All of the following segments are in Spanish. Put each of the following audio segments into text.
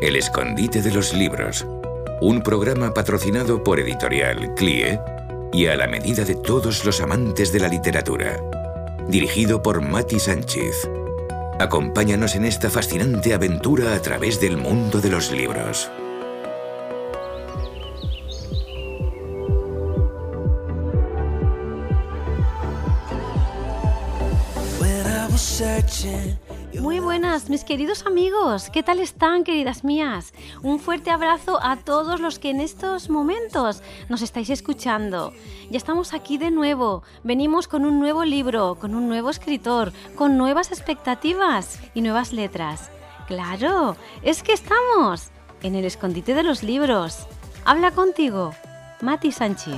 El escondite de los libros, un programa patrocinado por Editorial CLIE y a la medida de todos los amantes de la literatura. Dirigido por Mati Sánchez. Acompáñanos en esta fascinante aventura a través del mundo de los libros. Muy buenas, mis queridos amigos. ¿Qué tal están, queridas mías? Un fuerte abrazo a todos los que en estos momentos nos estáis escuchando. Ya estamos aquí de nuevo. Venimos con un nuevo libro, con un nuevo escritor, con nuevas expectativas y nuevas letras. ¡Claro! Es que estamos en el escondite de los libros. Habla contigo, Mati Sánchez.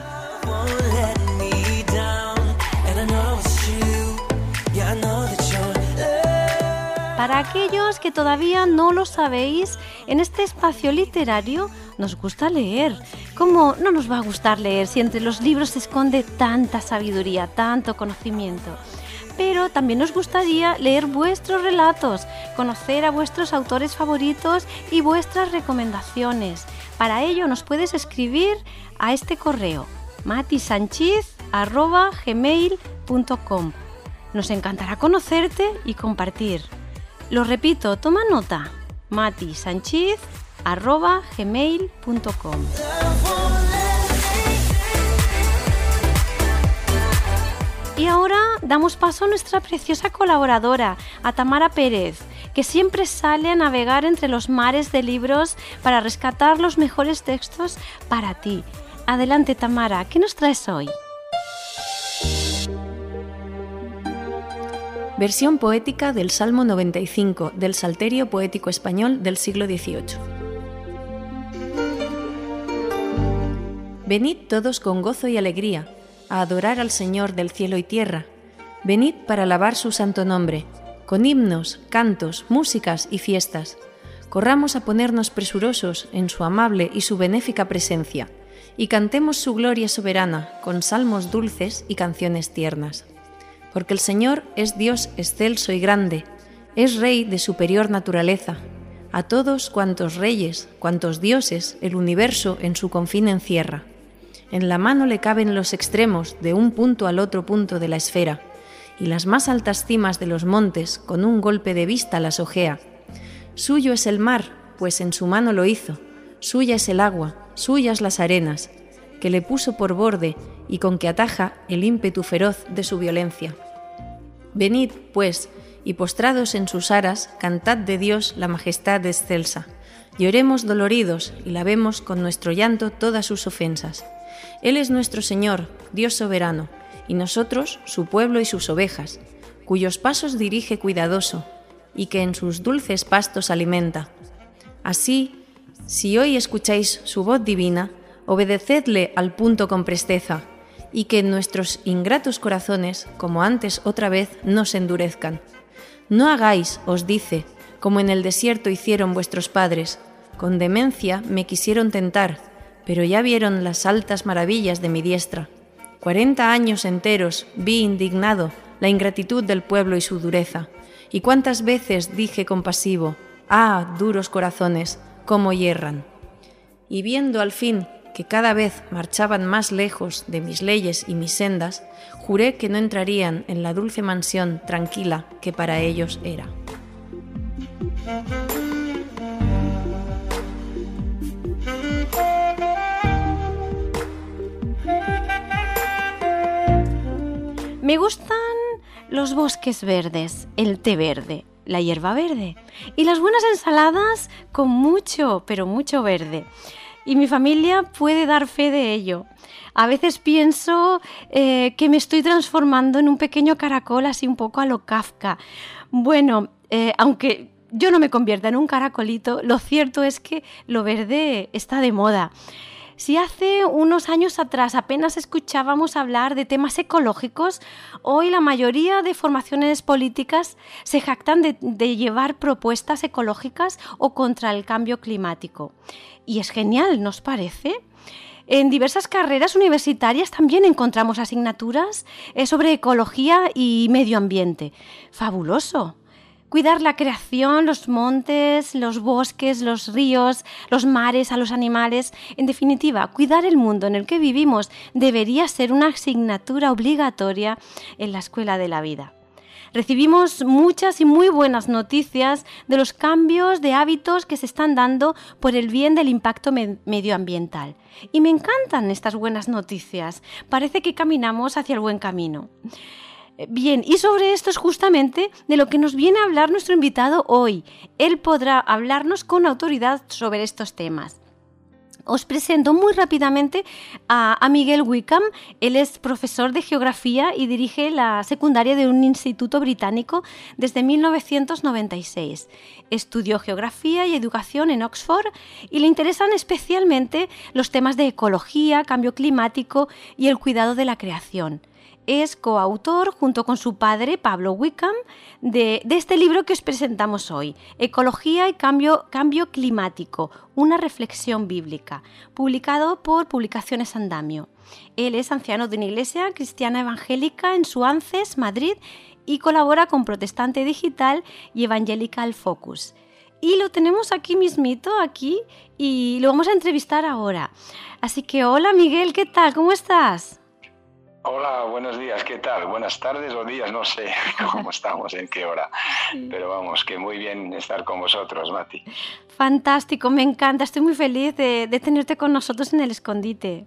Para aquellos que todavía no lo sabéis, en este espacio literario nos gusta leer. ¿Cómo no nos va a gustar leer si entre los libros se esconde tanta sabiduría, tanto conocimiento? Pero también nos gustaría leer vuestros relatos, conocer a vuestros autores favoritos y vuestras recomendaciones. Para ello nos puedes escribir a este correo matisanchiz@gmail.com. Nos encantará conocerte y compartir. Lo repito, toma nota, matisanchiz@gmail.com. Y ahora damos paso a nuestra preciosa colaboradora, a Tamara Pérez, que siempre sale a navegar entre los mares de libros para rescatar los mejores textos para ti. Adelante, Tamara, ¿qué nos traes hoy? Versión poética del Salmo 95 del Salterio Poético Español del siglo XVIII. Venid todos con gozo y alegría, a adorar al Señor del cielo y tierra. Venid para alabar su santo nombre, con himnos, cantos, músicas y fiestas. Corramos a ponernos presurosos en su amable y su benéfica presencia, y cantemos su gloria soberana con salmos dulces y canciones tiernas. Porque el Señor es Dios excelso y grande, es Rey de superior naturaleza. A todos cuantos reyes, cuantos dioses, el universo en su confín encierra. En la mano le caben los extremos de un punto al otro punto de la esfera, y las más altas cimas de los montes con un golpe de vista las ojea. Suyo es el mar, pues en su mano lo hizo, suya es el agua, suyas las arenas, que le puso por borde y con que ataja el ímpetu feroz de su violencia. Venid, pues, y postrados en sus aras, cantad de Dios la majestad excelsa. Lloremos doloridos y lavemos con nuestro llanto todas sus ofensas. Él es nuestro Señor, Dios soberano, y nosotros su pueblo y sus ovejas, cuyos pasos dirige cuidadoso, y que en sus dulces pastos alimenta. Así, si hoy escucháis su voz divina, obedecedle al punto con presteza, y que nuestros ingratos corazones, como antes otra vez, no se endurezcan. No hagáis, os dice, como en el desierto hicieron vuestros padres, con demencia me quisieron tentar, pero ya vieron las altas maravillas de mi diestra. 40 años enteros vi indignado la ingratitud del pueblo y su dureza, y cuántas veces dije compasivo, ¡ah, duros corazones, cómo yerran! Y viendo al fin que cada vez marchaban más lejos de mis leyes y mis sendas, juré que no entrarían en la dulce mansión tranquila que para ellos era. Me gustan los bosques verdes, el té verde, la hierba verde y las buenas ensaladas con mucho, pero mucho verde. Y mi familia puede dar fe de ello. A veces pienso que me estoy transformando en un pequeño caracol así un poco a lo Kafka. Bueno, aunque yo no me convierta en un caracolito, lo cierto es que lo verde está de moda. Si hace unos años atrás apenas escuchábamos hablar de temas ecológicos, hoy la mayoría de formaciones políticas se jactan de llevar propuestas ecológicas o contra el cambio climático. Y es genial, ¿nos parece? En diversas carreras universitarias también encontramos asignaturas sobre ecología y medio ambiente. ¡Fabuloso! Cuidar la creación, los montes, los bosques, los ríos, los mares, a los animales. En definitiva, cuidar el mundo en el que vivimos debería ser una asignatura obligatoria en la escuela de la vida. Recibimos muchas y muy buenas noticias de los cambios de hábitos que se están dando por el bien del impacto medioambiental. Y me encantan estas buenas noticias. Parece que caminamos hacia el buen camino. Bien, y sobre esto es justamente de lo que nos viene a hablar nuestro invitado hoy. Él podrá hablarnos con autoridad sobre estos temas. Os presento muy rápidamente a Miguel Wickham. Él es profesor de geografía y dirige la secundaria de un instituto británico desde 1996. Estudió geografía y educación en Oxford y le interesan especialmente los temas de ecología, cambio climático y el cuidado de la creación. Es coautor, junto con su padre, Pablo Wickham, de este libro que os presentamos hoy, Ecología y Cambio Climático, una reflexión bíblica, publicado por Publicaciones Andamio. Él es anciano de una iglesia cristiana evangélica en Suances, Madrid, y colabora con Protestante Digital y Evangelical Focus. Y lo tenemos aquí mismito, y lo vamos a entrevistar ahora. Así que hola Miguel, ¿qué tal? ¿Cómo estás? Hola, buenos días, ¿qué tal? Buenas tardes o días, no sé cómo estamos, en qué hora, pero vamos, que muy bien estar con vosotros, Mati. Fantástico, me encanta, estoy muy feliz de tenerte con nosotros en el escondite.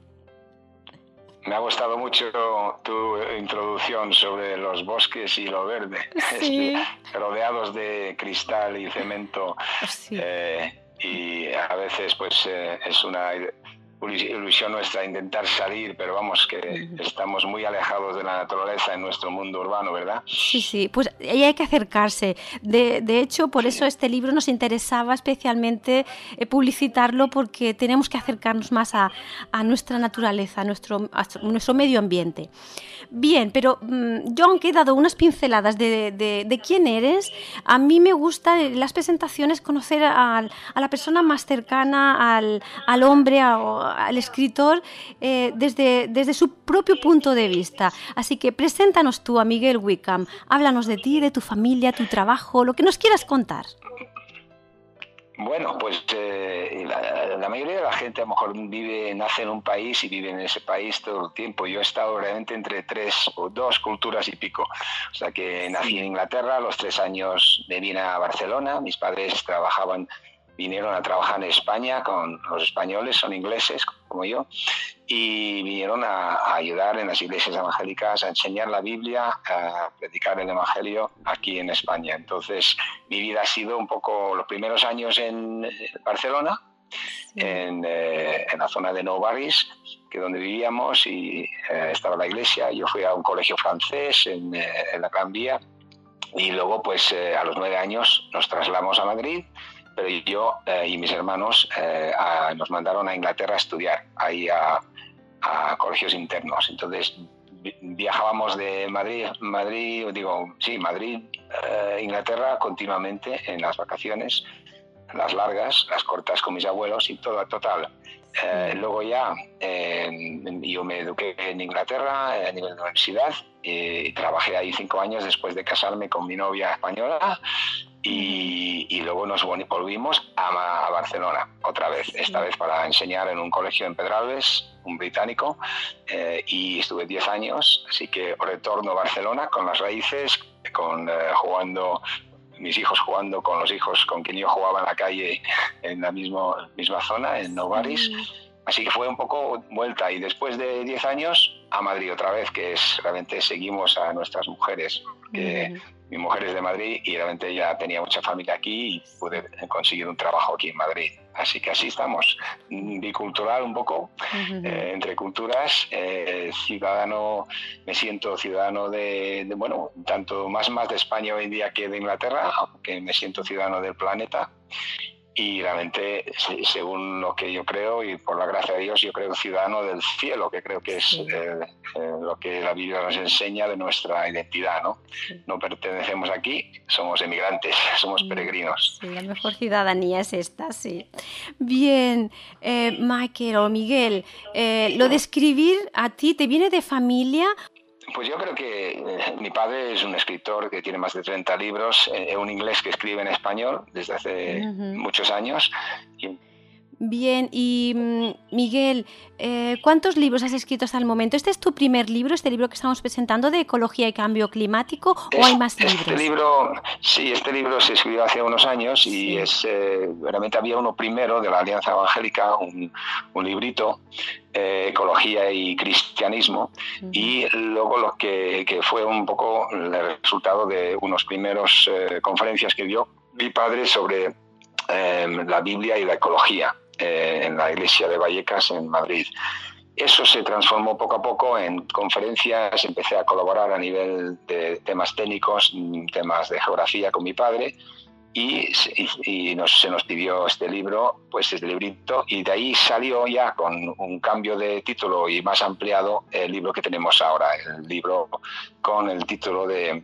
Me ha gustado mucho tu introducción sobre los bosques y lo verde, sí. Rodeados de cristal y cemento, sí. Y a veces pues es una ilusión nuestra intentar salir, pero vamos, que estamos muy alejados de la naturaleza en nuestro mundo urbano, ¿verdad? Sí, pues ahí hay que acercarse. De hecho, por eso este libro nos interesaba especialmente publicitarlo, porque tenemos que acercarnos más a nuestra naturaleza, a nuestro medio ambiente. Bien, pero yo, aunque he dado unas pinceladas de quién eres, a mí me gusta en las presentaciones conocer a la persona más cercana al hombre, al escritor, desde su propio punto de vista. Así que preséntanos tú a Miguel Wickham, háblanos de ti, de tu familia, tu trabajo, lo que nos quieras contar. Bueno, pues la mayoría de la gente a lo mejor nace en un país y vive en ese país todo el tiempo. Yo he estado realmente entre 3 o 2 culturas y pico. O sea que nací en Inglaterra, a los 3 años me vine a Barcelona, mis padres vinieron a trabajar en España con los españoles, son ingleses como yo, y vinieron a ayudar en las iglesias evangélicas, a enseñar la Biblia, a predicar el Evangelio aquí en España. Entonces mi vida ha sido un poco los primeros años en Barcelona, en la zona de Nou Barris, que es donde vivíamos, y estaba la iglesia. Yo fui a un colegio francés en la Gran Vía, y luego pues a los 9 años nos trasladamos a Madrid. Pero yo y mis hermanos nos mandaron a Inglaterra a estudiar, ahí a colegios internos. Entonces viajábamos de Inglaterra continuamente en las vacaciones, las largas, las cortas con mis abuelos y todo total. Luego ya yo me eduqué en Inglaterra a nivel de universidad y trabajé ahí 5 años después de casarme con mi novia española. Y luego nos volvimos a Barcelona otra vez, esta vez para enseñar en un colegio en Pedralbes, un británico, y estuve 10 años, así que retorno a Barcelona con las raíces, mis hijos jugando con los hijos con quien yo jugaba en la calle en la misma zona, en Nou Barris. Así que fue un poco vuelta, y después de 10 años a Madrid otra vez, que realmente seguimos a nuestras mujeres, que mi mujer es de Madrid y realmente ya tenía mucha familia aquí y pude conseguir un trabajo aquí en Madrid. Así que así estamos, bicultural un poco, entre culturas, me siento ciudadano bueno, tanto más de España hoy en día que de Inglaterra, aunque me siento ciudadano del planeta. Y realmente, según lo que yo creo, y por la gracia de Dios, yo creo ciudadano del cielo, que creo que es lo que la Biblia nos enseña de nuestra identidad, ¿no? No pertenecemos aquí, somos emigrantes, somos peregrinos. Sí, la mejor ciudadanía es esta, sí. Bien, Michael o Miguel, lo de escribir a ti, ¿te viene de familia? Pues yo creo que mi padre es un escritor que tiene más de 30 libros, un inglés que escribe en español desde hace muchos años. Bien, y Miguel, ¿cuántos libros has escrito hasta el momento? ¿Este es tu primer libro, este libro que estamos presentando de Ecología y Cambio Climático, o hay más libros? Este libro se escribió hace unos años y realmente había uno primero de la Alianza Evangélica, un librito, Ecología y Cristianismo, y luego lo que fue un poco el resultado de unos primeros conferencias que dio mi padre sobre la Biblia y la ecología en la iglesia de Vallecas en Madrid. Eso se transformó poco a poco en conferencias, empecé a colaborar a nivel de temas técnicos, temas de geografía con mi padre, y se nos pidió este libro, pues este librito, y de ahí salió ya con un cambio de título y más ampliado el libro que tenemos ahora, el libro con el título de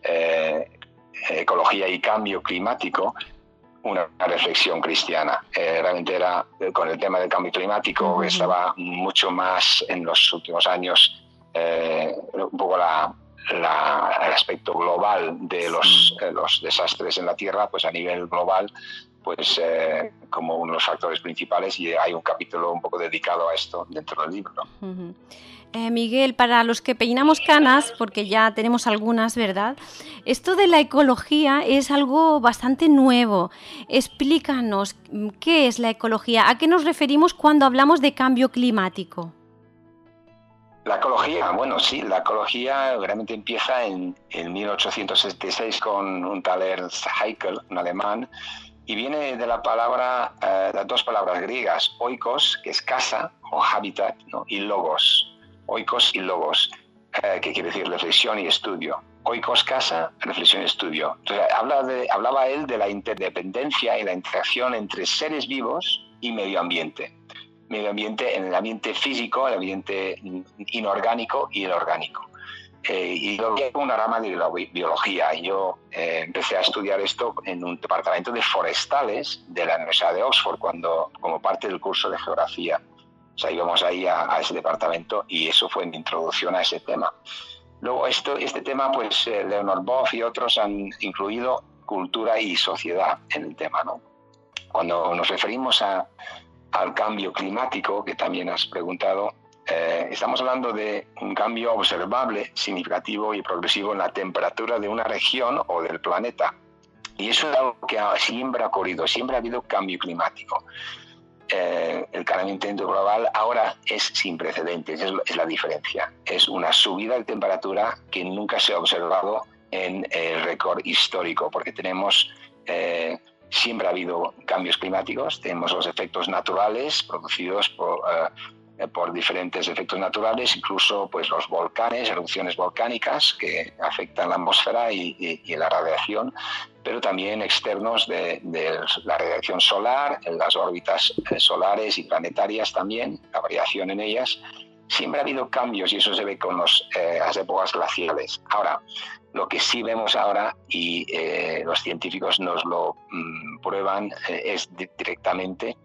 Ecología y Cambio Climático, una reflexión cristiana. Realmente era con el tema del cambio climático, que estaba mucho más en los últimos años, un poco el aspecto global de los desastres en la Tierra, pues a nivel global, pues como uno de los factores principales, y hay un capítulo un poco dedicado a esto dentro del libro. Miguel, para los que peinamos canas, porque ya tenemos algunas, ¿verdad? Esto de la ecología es algo bastante nuevo. Explícanos, ¿qué es la ecología? ¿A qué nos referimos cuando hablamos de cambio climático? La ecología, bueno, sí, la ecología realmente empieza en 1876 con un tal Ernst Haeckel, un alemán, y viene de las dos palabras griegas, oikos, que es casa o hábitat, ¿no? Y logos. Oikos y logos, que quiere decir reflexión y estudio. Oikos, casa, reflexión y estudio. Entonces, hablaba él de la interdependencia y la interacción entre seres vivos y medio ambiente. Medio ambiente en el ambiente físico, el ambiente inorgánico y el orgánico. Y lo vi como una rama de la biología. Yo empecé a estudiar esto en un departamento de forestales de la Universidad de Oxford, como parte del curso de geografía. O sea, íbamos ahí a ese departamento y eso fue mi introducción a ese tema. Luego este tema, pues Leonard Boff y otros han incluido cultura y sociedad en el tema, ¿no? Cuando nos referimos al cambio climático, que también has preguntado, estamos hablando de un cambio observable, significativo y progresivo en la temperatura de una región o del planeta. Y eso es algo que siempre ha ocurrido, siempre ha habido cambio climático. El calentamiento global ahora es sin precedentes, es la diferencia. Es una subida de temperatura que nunca se ha observado en el récord histórico, porque siempre ha habido cambios climáticos, tenemos los efectos naturales producidos por diferentes efectos naturales, incluso pues los volcanes, erupciones volcánicas que afectan la atmósfera y la radiación, pero también externos de la radiación solar, en las órbitas solares y planetarias también, la variación en ellas. Siempre ha habido cambios y eso se ve con las épocas glaciales. Ahora, lo que sí vemos ahora, y los científicos nos lo prueban, es directamente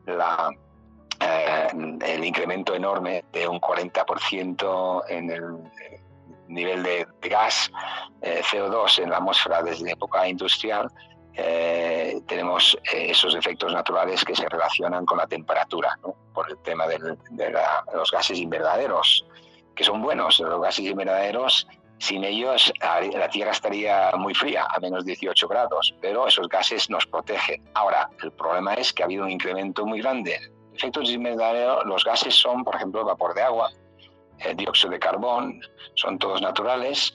el incremento enorme de un 40% en el nivel de gas CO2 en la atmósfera desde la época industrial. Tenemos esos efectos naturales que se relacionan con la temperatura, ¿no? Por el tema de los gases invernaderos, que son buenos. Los gases invernaderos, sin ellos la Tierra estaría muy fría, a menos 18 grados, pero esos gases nos protegen. Ahora, el problema es que ha habido un incremento muy grande. Efectos invernaderos, los gases son, por ejemplo, vapor de agua, dióxido de carbón, son todos naturales,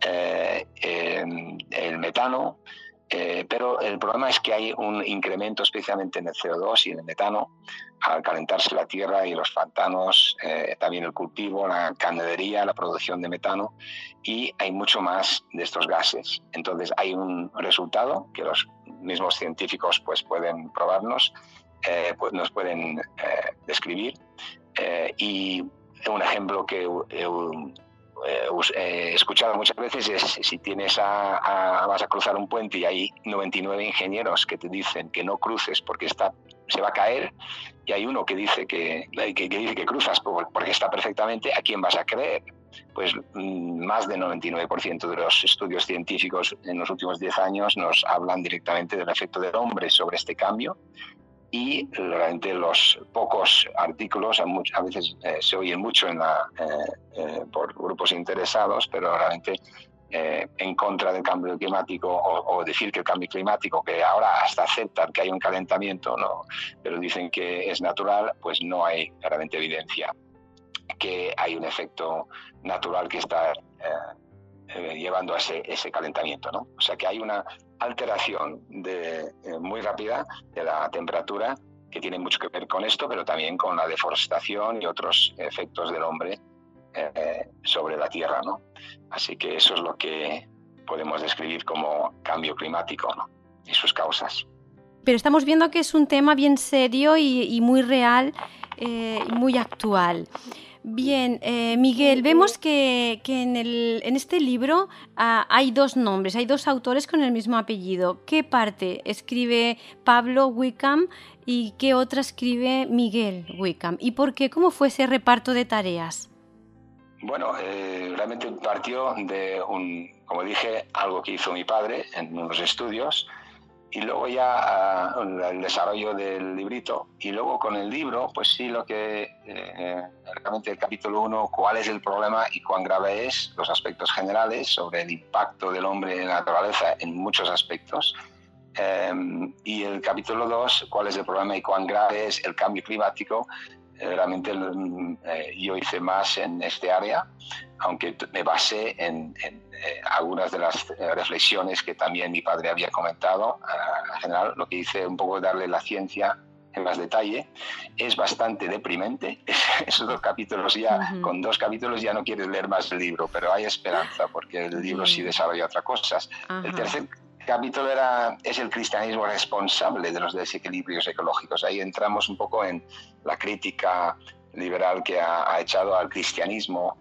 el metano, pero el problema es que hay un incremento especialmente en el CO2 y en el metano al calentarse la tierra y los pantanos, también el cultivo, la ganadería, la producción de metano, y hay mucho más de estos gases. Entonces hay un resultado que los mismos científicos pues pueden probarnos, pues nos pueden describir, y un ejemplo que he escuchado muchas veces es si vas a cruzar un puente y hay 99 ingenieros que te dicen que no cruces porque se va a caer, y hay uno que dice que cruzas porque está perfectamente, ¿a quién vas a creer? pues más del 99% de los estudios científicos en los últimos 10 años nos hablan directamente del efecto del hombre sobre este cambio. Y realmente los pocos artículos, a veces se oyen mucho por grupos interesados, pero realmente en contra del cambio climático, o decir que el cambio climático, que ahora hasta aceptan que hay un calentamiento, ¿no?, pero dicen que es natural, pues no hay realmente evidencia que hay un efecto natural que está llevando a ese calentamiento, ¿no? O sea que hay una alteración muy rápida de la temperatura que tiene mucho que ver con esto, pero también con la deforestación y otros efectos del hombre sobre la Tierra, ¿no? Así que eso es lo que podemos describir como cambio climático, ¿no?, y sus causas. Pero estamos viendo que es un tema bien serio y muy real y muy actual. Bien, Miguel, vemos que en este libro hay dos nombres, hay dos autores con el mismo apellido. ¿Qué parte escribe Pablo Wickham y qué otra escribe Miguel Wickham? ¿Y por qué? ¿Cómo fue ese reparto de tareas? Bueno, realmente partió de como dije, algo que hizo mi padre en unos estudios, y luego ya el desarrollo del librito, y luego con el libro, pues sí, lo que realmente el capítulo 1, cuál es el problema y cuán grave es, los aspectos generales sobre el impacto del hombre en la naturaleza en muchos aspectos, y el capítulo 2, cuál es el problema y cuán grave es el cambio climático. Realmente yo hice más en este área, aunque me basé en algunas de las reflexiones que también mi padre había comentado. En general, lo que hice un poco es darle la ciencia en más detalle. Es bastante deprimente. Esos dos capítulos ya, con 2 capítulos ya no quieres leer más el libro, pero hay esperanza porque el libro sí desarrolla otras cosas. El tercer capítulo es el cristianismo responsable de los desequilibrios ecológicos. Ahí entramos un poco en la crítica liberal que ha echado al cristianismo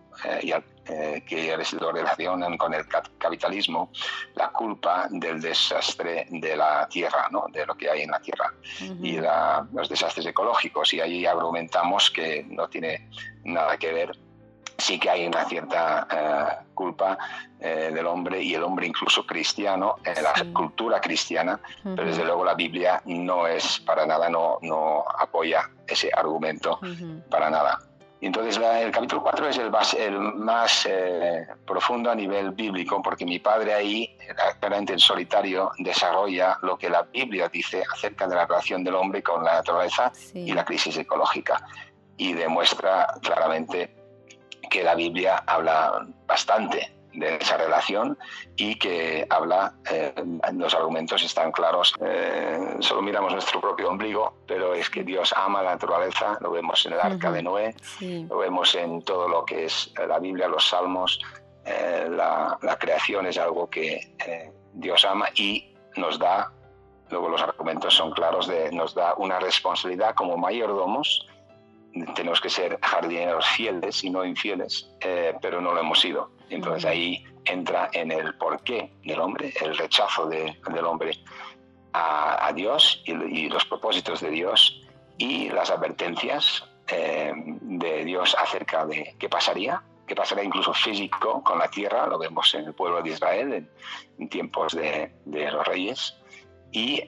que lo relacionan con el capitalismo, la culpa del desastre de la tierra, ¿no?, de lo que hay en la tierra, y los desastres ecológicos. Y ahí argumentamos que no tiene nada que ver. Sí que hay una cierta culpa del hombre, y el hombre incluso cristiano, en la cultura cristiana, pero desde luego la Biblia no es para nada, no apoya ese argumento para nada. Y entonces el capítulo 4 es el más profundo a nivel bíblico, porque mi padre ahí, claramente en solitario, desarrolla lo que la Biblia dice acerca de la relación del hombre con la naturaleza y la crisis ecológica, y demuestra claramente que la Biblia habla bastante de esa relación y que habla, los argumentos están claros. Solo miramos nuestro propio ombligo, pero es que Dios ama la naturaleza. Lo vemos en el arca de Noé, lo vemos en todo lo que es la Biblia, los salmos. La creación es algo que Dios ama y nos da, luego los argumentos son claros, nos da una responsabilidad como mayordomos. Tenemos que ser jardineros fieles y no infieles, pero no lo hemos sido. Entonces ahí entra en el porqué del hombre, el rechazo del hombre a Dios y los propósitos de Dios, y las advertencias de Dios acerca de qué pasaría incluso físico con la tierra. Lo vemos en el pueblo de Israel en tiempos de los reyes, y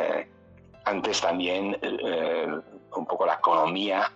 antes también un poco la economía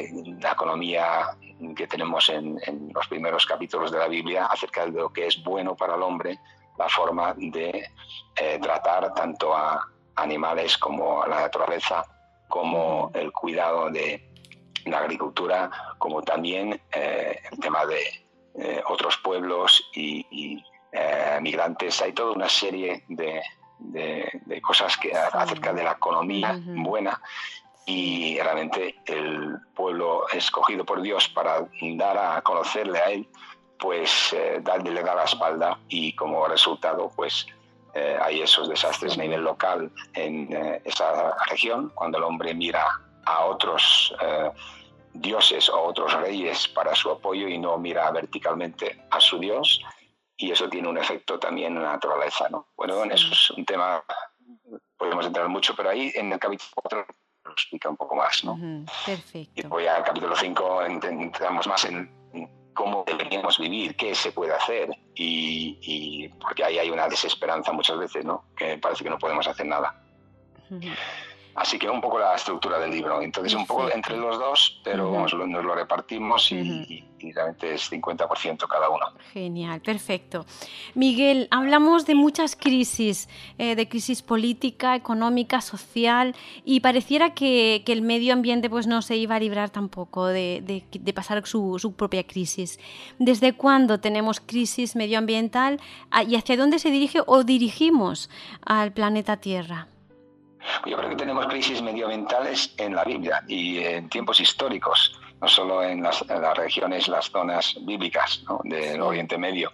que tenemos en los primeros capítulos de la Biblia acerca de lo que es bueno para el hombre, la forma de tratar tanto a animales como a la naturaleza, como el cuidado de la agricultura, como también el tema de otros pueblos y migrantes. Hay toda una serie de cosas acerca de la economía buena, y realmente el pueblo escogido por Dios para dar a conocerle a Él, pues le da la espalda, y como resultado pues hay esos desastres a nivel local en esa región, cuando el hombre mira a otros dioses o otros reyes para su apoyo y no mira verticalmente a su Dios, y eso tiene un efecto también en la naturaleza, ¿no? Bueno, eso es un tema, podemos entrar mucho, pero ahí en el capítulo 4 lo explica un poco más, ¿no? Perfecto. Y voy al capítulo 5, entramos más en cómo deberíamos vivir, qué se puede hacer, y porque ahí hay una desesperanza muchas veces, ¿no? Que parece que no podemos hacer nada. Así que un poco la estructura del libro. Entonces, un poco entre los dos, pero nos lo repartimos y realmente es 50% cada uno. Genial, perfecto. Miguel, hablamos de muchas crisis, de crisis política, económica, social, y pareciera que el medio ambiente pues no se iba a librar tampoco de pasar su propia crisis. ¿Desde cuándo tenemos crisis medioambiental y hacia dónde se dirige o dirigimos al planeta Tierra? Yo creo que tenemos crisis medioambientales en la Biblia y en tiempos históricos, no solo en las regiones, las zonas bíblicas, ¿no? Del Oriente Medio.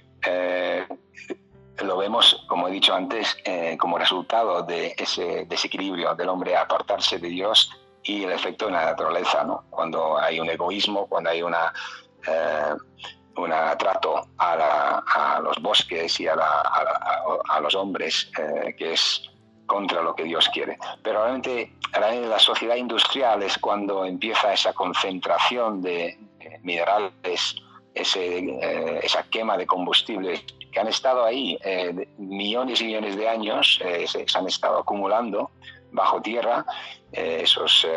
Lo vemos, como he dicho antes, como resultado de ese desequilibrio del hombre a apartarse de Dios y el efecto en la naturaleza, ¿no? Cuando hay un egoísmo, cuando hay un trato a los bosques y a los hombres que es contra lo que Dios quiere. Pero realmente la sociedad industrial es cuando empieza esa concentración de minerales, esa quema de combustibles que han estado ahí millones y millones de años, se han estado acumulando bajo tierra, esos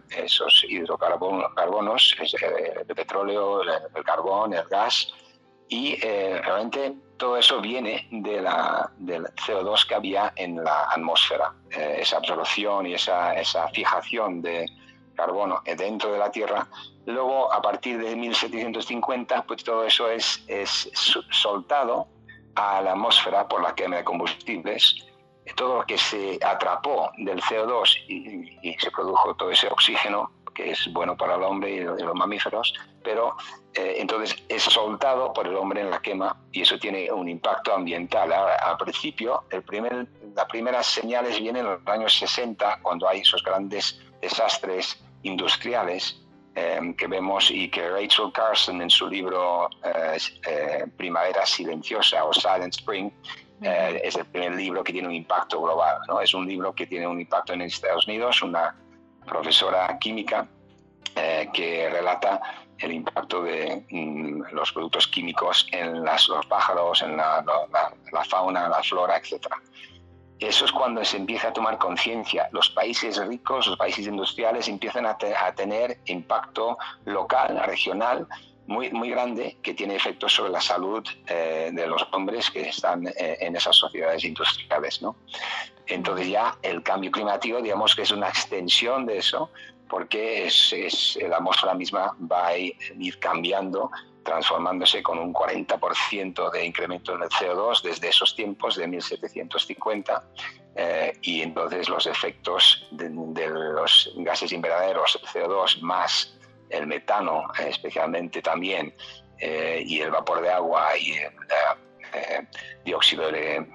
hidrocarbonos, el petróleo, el carbón, el gas, y realmente todo eso viene del CO2 que había en la atmósfera, esa absorción y esa fijación de carbono dentro de la Tierra. Luego, a partir de 1750, pues todo eso es soltado a la atmósfera por la quema de combustibles. Todo lo que se atrapó del CO2 y se produjo todo ese oxígeno, que es bueno para el hombre y los mamíferos, pero entonces es soltado por el hombre en la quema y eso tiene un impacto ambiental. Ahora, al principio, las primeras señales vienen en los años 60, cuando hay esos grandes desastres industriales que vemos, y que Rachel Carson en su libro Primavera Silenciosa o Silent Spring, es el primer libro que tiene un impacto global, ¿no? Es un libro que tiene un impacto en Estados Unidos, una profesora química que relata el impacto de los productos químicos en los pájaros, en la fauna, la flora, etc. Eso es cuando se empieza a tomar conciencia. Los países ricos, los países industriales empiezan a tener impacto local, regional, muy, muy grande, que tiene efectos sobre la salud de los hombres que están en esas sociedades industriales, ¿no? Entonces ya el cambio climático, digamos que es una extensión de eso, porque la atmósfera misma va a ir cambiando, transformándose con un 40% de incremento en el CO2 desde esos tiempos de 1750, y entonces los efectos de los gases invernaderos, el CO2 más el metano especialmente también, y el vapor de agua y el dióxido de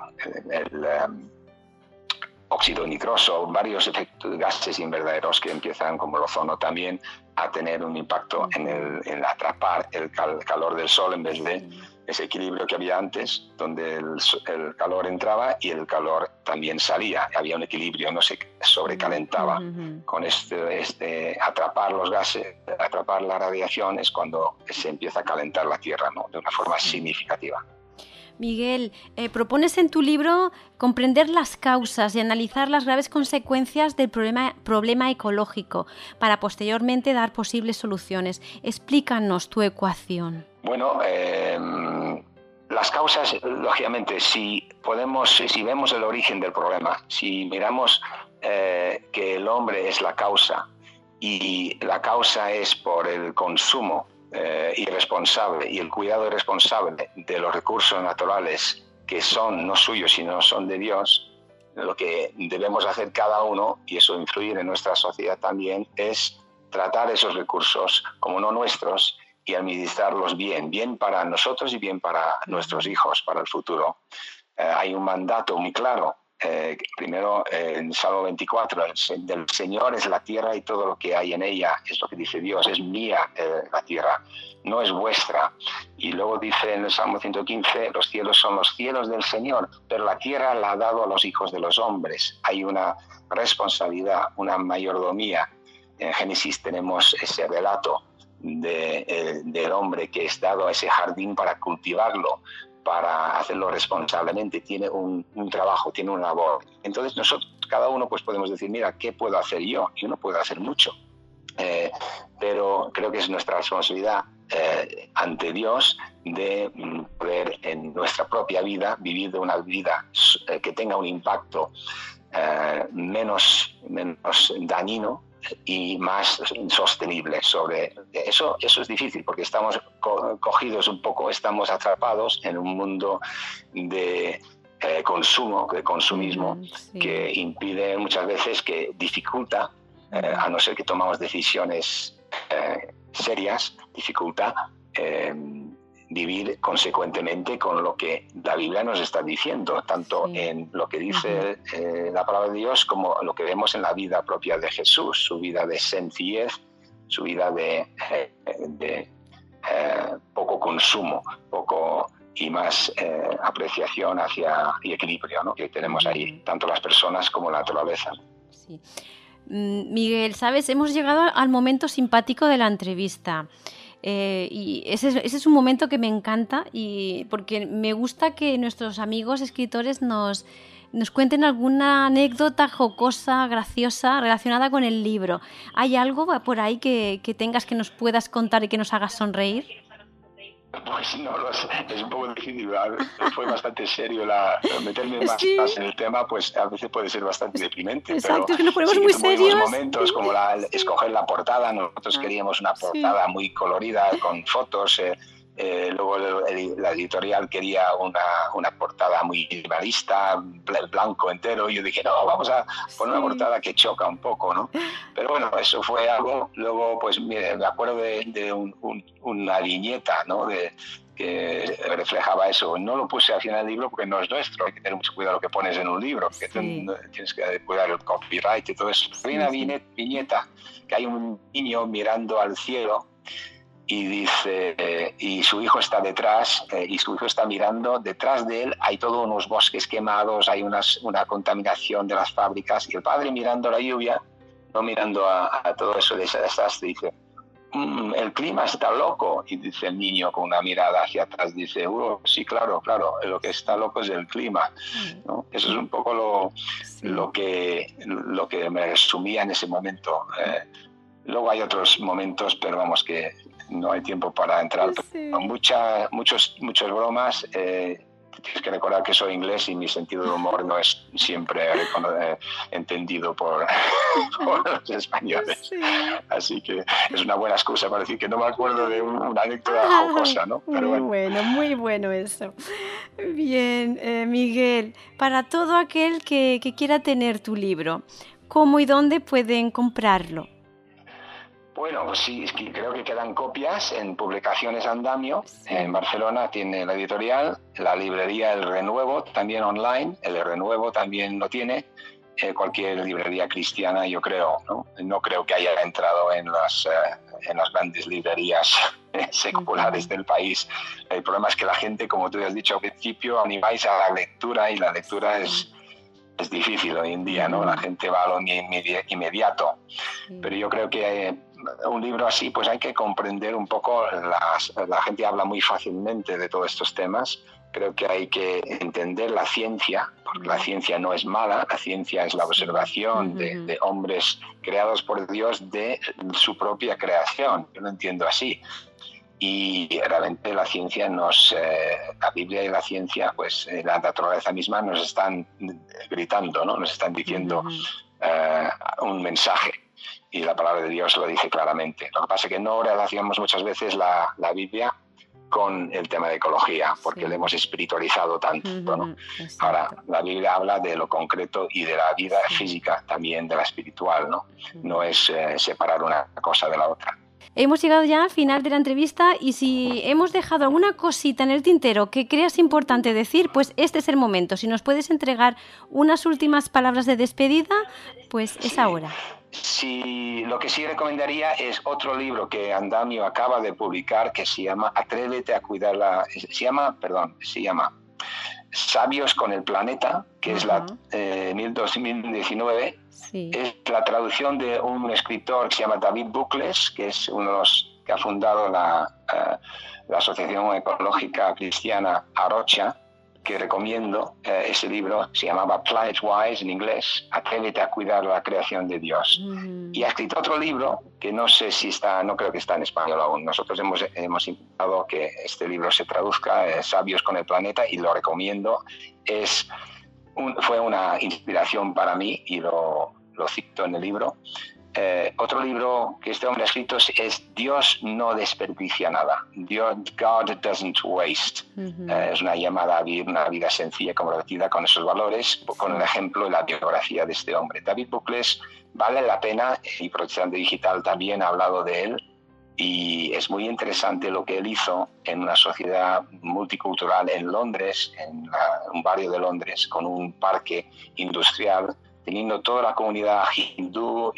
óxido nitroso, varios efectos, gases invernaderos que empiezan, como el ozono también, a tener un impacto en atrapar el calor del sol en vez de ese equilibrio que había antes, donde el calor entraba y el calor también salía. Había un equilibrio, no se sobrecalentaba. Con atrapar los gases, atrapar la radiación, es cuando se empieza a calentar la Tierra, ¿no? De una forma significativa. Miguel, propones en tu libro comprender las causas y analizar las graves consecuencias del problema ecológico para posteriormente dar posibles soluciones. Explícanos tu ecuación. Bueno, las causas, lógicamente, si vemos el origen del problema, si miramos que el hombre es la causa y la causa es por el consumo irresponsable y el cuidado irresponsable de los recursos naturales que son no suyos sino son de Dios, lo que debemos hacer cada uno, y eso influir en nuestra sociedad también, es tratar esos recursos como no nuestros y administrarlos bien para nosotros y bien para nuestros hijos, para el futuro. Hay un mandato muy claro. Primero, en Salmo 24, del Señor es la tierra y todo lo que hay en ella, es lo que dice Dios, es mía la tierra, no es vuestra. Y luego dice en el Salmo 115, los cielos son los cielos del Señor, pero la tierra la ha dado a los hijos de los hombres. Hay una responsabilidad, una mayordomía. En Génesis tenemos ese relato del hombre que es dado a ese jardín para cultivarlo, para hacerlo responsablemente, tiene un trabajo, tiene una labor. Entonces nosotros, cada uno, pues podemos decir, mira, ¿qué puedo hacer yo? Yo no puedo hacer mucho, pero creo que es nuestra responsabilidad ante Dios de poder en nuestra propia vida vivir de una vida que tenga un impacto menos dañino y más sostenible. Sobre eso es difícil porque estamos cogidos un poco, estamos atrapados en un mundo de consumo, de consumismo, sí, que impide muchas veces, que dificulta, a no ser que tomamos decisiones serias, dificulta vivir consecuentemente con lo que la Biblia nos está diciendo, tanto sí, en lo que dice la palabra de Dios como lo que vemos en la vida propia de Jesús, su vida de sencillez, su vida de poco consumo, poco y más apreciación hacia y equilibrio, ¿no?, que tenemos ahí, tanto las personas como la naturaleza. Sí. Miguel, ¿sabes? Hemos llegado al momento simpático de la entrevista. Y ese es un momento que me encanta, y porque me gusta que nuestros amigos escritores nos cuenten alguna anécdota jocosa, graciosa, relacionada con el libro. ¿Hay algo por ahí que tengas, que nos puedas contar y que nos hagas sonreír? Pues no lo sé, es un poco difícil. Fue bastante serio meterme más en el tema, pues a veces puede ser bastante deprimente. Exacto, pero es que nos ponemos sí, muy serios. Momentos como escoger la portada. Nosotros queríamos una portada muy colorida, con fotos. Luego la editorial quería una portada muy minimalista, blanco entero, y yo dije, no, vamos a poner una portada que choca un poco, ¿no? Pero bueno, eso fue algo. Luego, pues mire, me acuerdo de una viñeta, ¿no?, que reflejaba eso. No lo puse al final del libro porque no es nuestro, hay que tener mucho cuidado lo que pones en un libro, que tienes que cuidar el copyright y todo eso. Hay una viñeta que hay un niño mirando al cielo y dice, y su hijo está detrás, y su hijo está mirando, detrás de él hay todos unos bosques quemados, hay una contaminación de las fábricas, y el padre mirando la lluvia, no mirando a todo eso de ese desastre, dice, el clima está loco, y dice el niño con una mirada hacia atrás, dice, sí, claro, lo que está loco es el clima, ¿no? Eso es un poco lo que me resumía en ese momento. Luego hay otros momentos, pero vamos, que no hay tiempo para entrar. Sí. Muchas bromas. Tienes que recordar que soy inglés y mi sentido de humor no es siempre entendido por los españoles. Sí. Así que es una buena excusa para decir que no me acuerdo de una anécdota jocosa, ¿no? Pero muy bueno eso. Bien, Miguel, para todo aquel que quiera tener tu libro, ¿cómo y dónde pueden comprarlo? Bueno, pues sí, creo que quedan copias en Publicaciones Andamio, en Barcelona tiene la editorial, la librería El Renuevo, también online, El Renuevo también lo tiene, cualquier librería cristiana, yo creo, ¿no? No creo que haya entrado en las grandes librerías seculares del país. El problema es que la gente, como tú has dicho al principio, animáis a la lectura, y la lectura es difícil hoy en día, ¿no? La gente va a lo inmediato. Pero yo creo que un libro así, pues hay que comprender un poco. La gente habla muy fácilmente de todos estos temas. Creo que hay que entender la ciencia, porque la ciencia no es mala. La ciencia es la observación de hombres creados por Dios de su propia creación. Yo lo entiendo así. Y realmente la ciencia la Biblia y la ciencia, pues la naturaleza misma nos están gritando, ¿no? Nos están diciendo un mensaje, y la palabra de Dios lo dice claramente. Lo que pasa es que no relacionamos muchas veces la Biblia con el tema de ecología, porque lo hemos espiritualizado tanto, ¿no? Ahora, la Biblia habla de lo concreto y de la vida física, también de la espiritual, ¿no? No es separar una cosa de la otra. Hemos llegado ya al final de la entrevista, y si hemos dejado alguna cosita en el tintero que creas importante decir, pues este es el momento. Si nos puedes entregar unas últimas palabras de despedida, pues es ahora. Sí, lo que sí recomendaría es otro libro que Andamio acaba de publicar, que se llama Atrévete a cuidarla. Se llama Sabios con el planeta, que es la 2019. Sí. Es la traducción de un escritor que se llama David Bucles, que es uno de los que ha fundado la Asociación Ecológica Cristiana Arocha, que recomiendo. Ese libro se llamaba Planet Wise en inglés, Atrévete a cuidar la creación de Dios. Y ha escrito otro libro que no sé si está, no creo que está en español aún. Nosotros hemos intentado que este libro se traduzca, Sabios con el Planeta, y lo recomiendo. Fue una inspiración para mí y lo cito en el libro. Otro libro que este hombre ha escrito es Dios no desperdicia nada. God doesn't waste. Es una llamada a vivir una vida sencilla, comprometida con esos valores, con el ejemplo y la biografía de este hombre. David Bucles vale la pena, y Protestante Digital también ha hablado de él, y es muy interesante lo que él hizo en una sociedad multicultural en Londres, en un barrio de Londres, con un parque industrial, teniendo toda la comunidad hindú,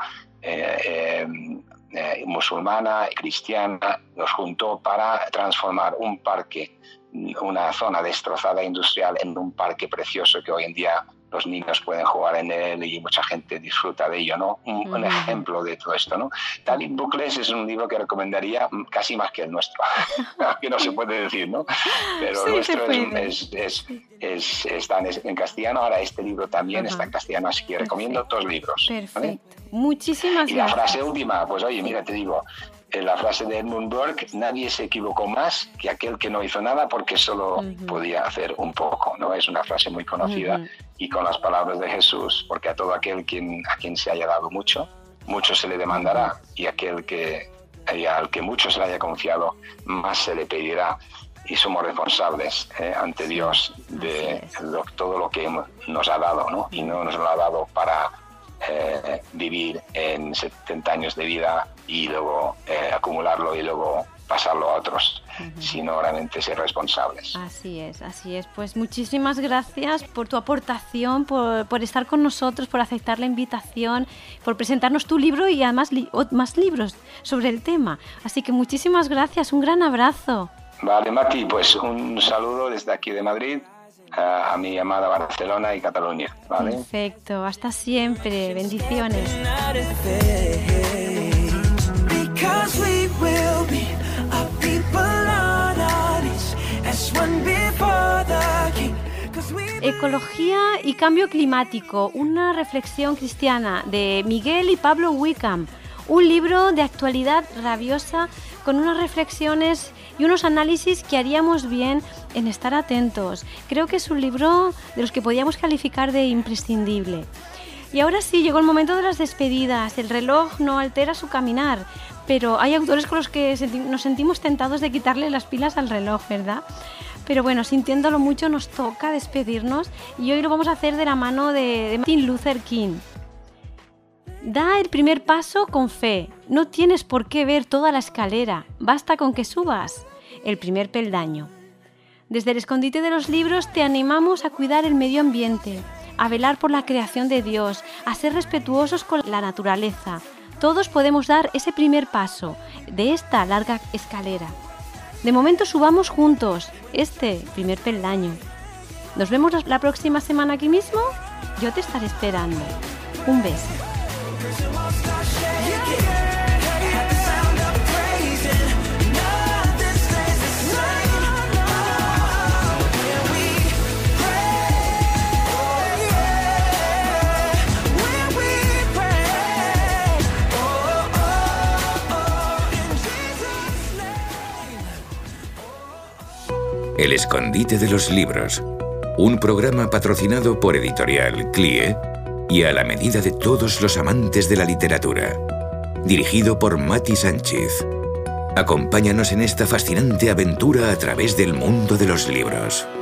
musulmana, cristiana, nos juntó para transformar un parque, una zona destrozada industrial, en un parque precioso que hoy en día los niños pueden jugar en él y mucha gente disfruta de ello, ¿no? Un ejemplo de todo esto, ¿no? David Bucles es un libro que recomendaría casi más que el nuestro, que no se puede decir, ¿no? Pero sí, el nuestro está en castellano. Ahora este libro también está en castellano, así que recomiendo dos libros. Perfecto. ¿Vale? Muchísimas gracias. Y la frase última, pues oye, mira, te digo, la frase de Edmund Burke: nadie se equivocó más que aquel que no hizo nada porque solo podía hacer un poco, ¿no? Es una frase muy conocida, y con las palabras de Jesús: porque a todo aquel a quien se haya dado mucho, mucho se le demandará, y al que mucho se le haya confiado, más se le pedirá. Y somos responsables ante Dios de todo lo que nos ha dado, ¿no? Y no nos lo ha dado para vivir en 70 años de vida y luego acumularlo y luego pasarlo a otros, sino realmente ser responsables. Así es. Pues muchísimas gracias por tu aportación, por estar con nosotros, por aceptar la invitación, por presentarnos tu libro y además más libros sobre el tema. Así que muchísimas gracias, un gran abrazo. Vale, Mati, pues un saludo desde aquí de Madrid a mi amada Barcelona y Cataluña, ¿vale? Perfecto, hasta siempre, bendiciones. Ecología y cambio climático, una reflexión cristiana, de Miguel y Pablo Wickham, un libro de actualidad rabiosa con unas reflexiones y unos análisis que haríamos bien en estar atentos. Creo que es un libro de los que podíamos calificar de imprescindible. Y ahora sí, llegó el momento de las despedidas. El reloj no altera su caminar, pero hay autores con los que nos sentimos tentados de quitarle las pilas al reloj, ¿verdad? Pero bueno, sintiéndolo mucho, nos toca despedirnos, y hoy lo vamos a hacer de la mano de Martin Luther King. Da el primer paso con fe. No tienes por qué ver toda la escalera, basta con que subas el primer peldaño. Desde el escondite de los libros te animamos a cuidar el medio ambiente, a velar por la creación de Dios, a ser respetuosos con la naturaleza. Todos podemos dar ese primer paso de esta larga escalera. De momento subamos juntos este primer peldaño. Nos vemos la próxima semana aquí mismo. Yo te estaré esperando. Un beso. El escondite de los libros, un programa patrocinado por Editorial CLIE y a la medida de todos los amantes de la literatura. Dirigido por Mati Sánchez. Acompáñanos en esta fascinante aventura a través del mundo de los libros.